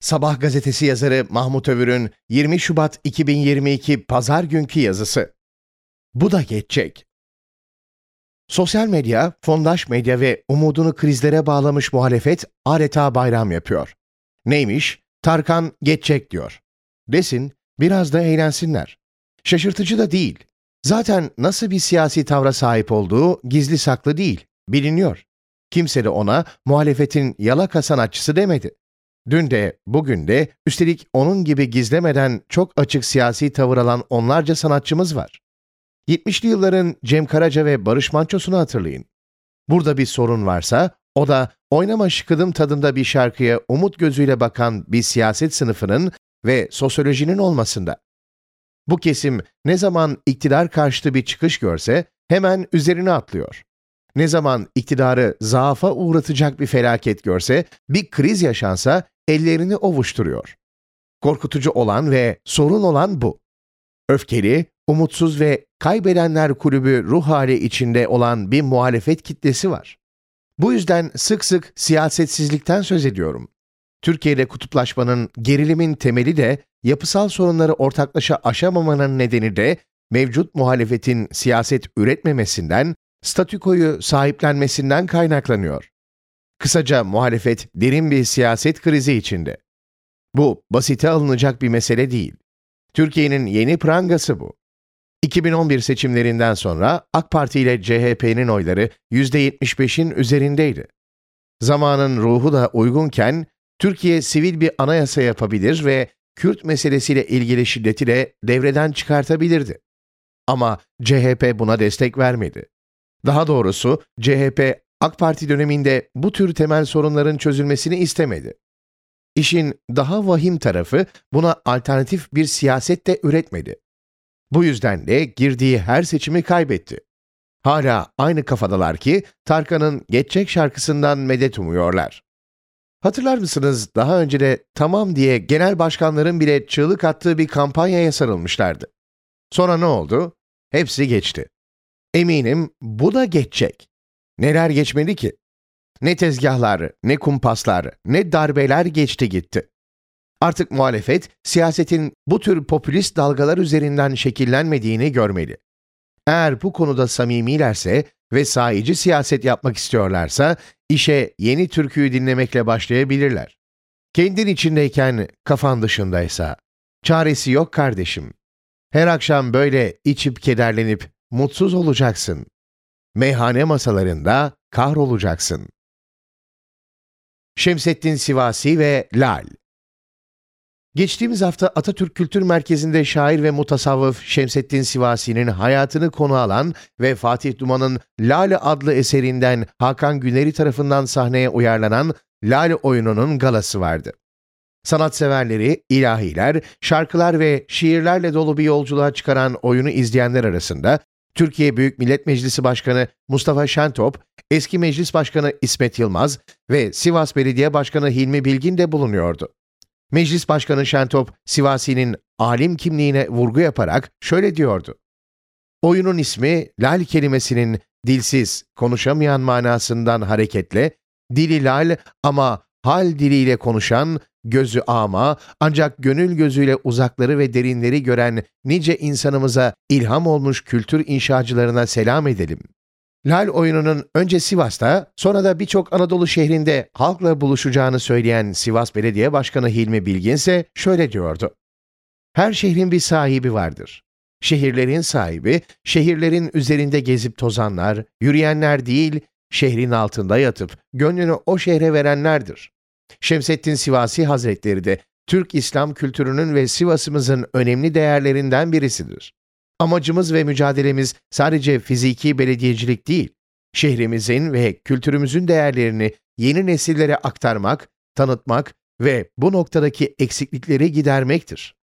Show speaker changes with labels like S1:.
S1: Sabah gazetesi yazarı Mahmut Övür'ün 20 Şubat 2022 Pazar günkü yazısı. Bu da geçecek. Sosyal medya, fondaş medya ve umudunu krizlere bağlamış muhalefet adeta bayram yapıyor. Neymiş? Tarkan geçecek diyor. Desin, biraz da eğlensinler. Şaşırtıcı da değil. Zaten nasıl bir siyasi tavra sahip olduğu gizli saklı değil, biliniyor. Kimse de ona muhalefetin yalaka sanatçısı demedi. Dün de, bugün de, üstelik onun gibi gizlemeden çok açık siyasi tavır alan onlarca sanatçımız var. 70'li yılların Cem Karaca ve Barış Manço'sunu hatırlayın. Burada bir sorun varsa, o da oynama şıkıdım tadında bir şarkıya umut gözüyle bakan bir siyaset sınıfının ve sosyolojinin olmasında. Bu kesim ne zaman iktidar karşıtı bir çıkış görse hemen üzerine atlıyor. Ne zaman iktidarı zaafa uğratacak bir felaket görse, bir kriz yaşansa ellerini ovuşturuyor. Korkutucu olan ve sorun olan bu. Öfkeli, umutsuz ve kaybedenler kulübü ruh hali içinde olan bir muhalefet kitlesi var. Bu yüzden sık sık siyasetsizlikten söz ediyorum. Türkiye'de kutuplaşmanın, gerilimin temeli de yapısal sorunları ortaklaşa aşamamanın nedeni de mevcut muhalefetin siyaset üretmemesinden, statükoyu sahiplenmesinden kaynaklanıyor. Kısaca muhalefet derin bir siyaset krizi içinde. Bu basite alınacak bir mesele değil. Türkiye'nin yeni prangası bu. 2011 seçimlerinden sonra AK Parti ile CHP'nin oyları %75'in üzerindeydi. Zamanın ruhu da uygunken Türkiye sivil bir anayasa yapabilir ve Kürt meselesiyle ilgili şiddeti de devreden çıkartabilirdi. Ama CHP buna destek vermedi. Daha doğrusu CHP AK Parti döneminde bu tür temel sorunların çözülmesini istemedi. İşin daha vahim tarafı buna alternatif bir siyaset de üretmedi. Bu yüzden de girdiği her seçimi kaybetti. Hala aynı kafadalar ki Tarkan'ın Geçecek şarkısından medet umuyorlar. Hatırlar mısınız daha önce de tamam diye genel başkanların bile çığlık attığı bir kampanyaya sarılmışlardı. Sonra ne oldu? Hepsi geçti. Eminim bu da geçecek. Neler geçmedi ki? Ne tezgahlar, ne kumpaslar, ne darbeler geçti gitti. Artık muhalefet, siyasetin bu tür popülist dalgalar üzerinden şekillenmediğini görmeli. Eğer bu konuda samimilerse ve sahici siyaset yapmak istiyorlarsa, işe yeni türküyü dinlemekle başlayabilirler. Kendin içindeyken kafan dışındaysa, çaresi yok kardeşim. Her akşam böyle içip kederlenip mutsuz olacaksın. Meyhane masalarında kahrolacaksın. Şemsettin Sivasi ve Lal. Geçtiğimiz hafta Atatürk Kültür Merkezi'nde şair ve mutasavvıf Şemsettin Sivasi'nin hayatını konu alan ve Fatih Duman'ın Lale adlı eserinden Hakan Güneri tarafından sahneye uyarlanan Lale oyununun galası vardı. Sanatseverleri, ilahiler, şarkılar ve şiirlerle dolu bir yolculuğa çıkaran oyunu izleyenler arasında Türkiye Büyük Millet Meclisi Başkanı Mustafa Şentop, eski Meclis Başkanı İsmet Yılmaz ve Sivas Belediye Başkanı Hilmi Bilgin de bulunuyordu. Meclis Başkanı Şentop, Sivasi'nin alim kimliğine vurgu yaparak şöyle diyordu. Oyunun ismi, lal kelimesinin dilsiz, konuşamayan manasından hareketle, dili lal ama hal diliyle konuşan, gözü ama ancak gönül gözüyle uzakları ve derinleri gören nice insanımıza ilham olmuş kültür inşacılarına selam edelim. Lal oyununun önce Sivas'ta, sonra da birçok Anadolu şehrinde halkla buluşacağını söyleyen Sivas Belediye Başkanı Hilmi Bilgin ise şöyle diyordu. Her şehrin bir sahibi vardır. Şehirlerin sahibi, şehirlerin üzerinde gezip tozanlar, yürüyenler değil, şehrin altında yatıp gönlünü o şehre verenlerdir. Şemsettin Sivasi Hazretleri de Türk İslam kültürünün ve Sivas'ımızın önemli değerlerinden birisidir. Amacımız ve mücadelemiz sadece fiziki belediyecilik değil, şehrimizin ve kültürümüzün değerlerini yeni nesillere aktarmak, tanıtmak ve bu noktadaki eksiklikleri gidermektir.